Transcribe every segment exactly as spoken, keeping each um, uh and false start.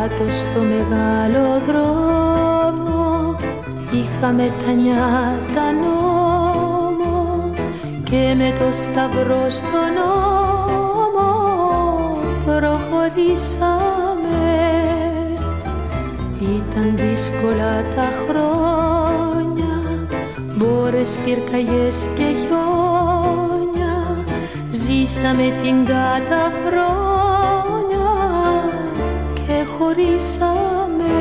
Κάτω στο μεγάλο δρόμο είχαμε τα νιάτα νόμο και με το σταυρό στον ώμο προχωρήσαμε. Ήταν δύσκολα τα χρόνια, μπόρες, πυρκαγιές και χιόνια, ζήσαμε την καταφρόνια και χωρίσαμε.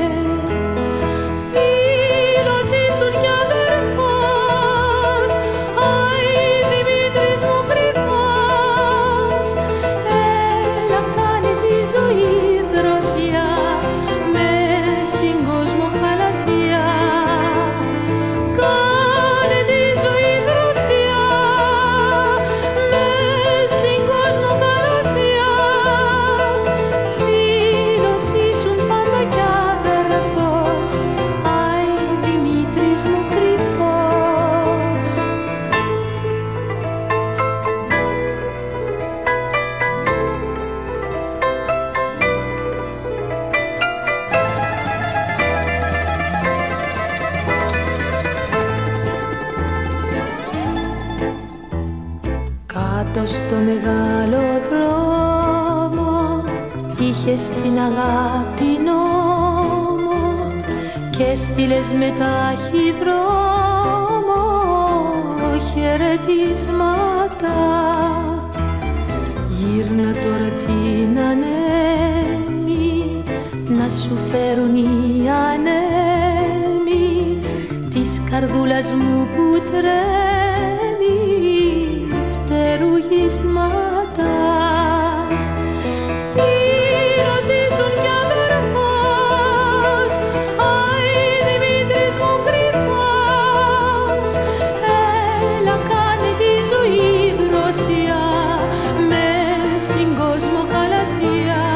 Φίλος ήσουν κι αδερφός, αι Δημήτρης μου κρυφός, έλα κάνε τη ζωή δροσιά μες στην κόσμο χαλασιά. Κάνε τη ζωή δροσιά μες στην κόσμο χαλασιά. Φίλος ήσουν πάντα κι αδερφός, αι Δημήτρης μου κρυφός. Κάτω στο μεγάλο δρόμο είχες την αγάπη νόμο και έστειλες με ταχυδρόμο χαιρετίσματα. Γύρνα τώρα την ανέμη να σου φέρουν οι ανέμοι της καρδούλας μου που τρέμει φτερουγίσματα. Φίλος ήσουν κι αδερφός, αι Δημήτρης μου κρυφός, έλα κάνε τη ζωή δροσιά μες στην κόσμο χαλασιά.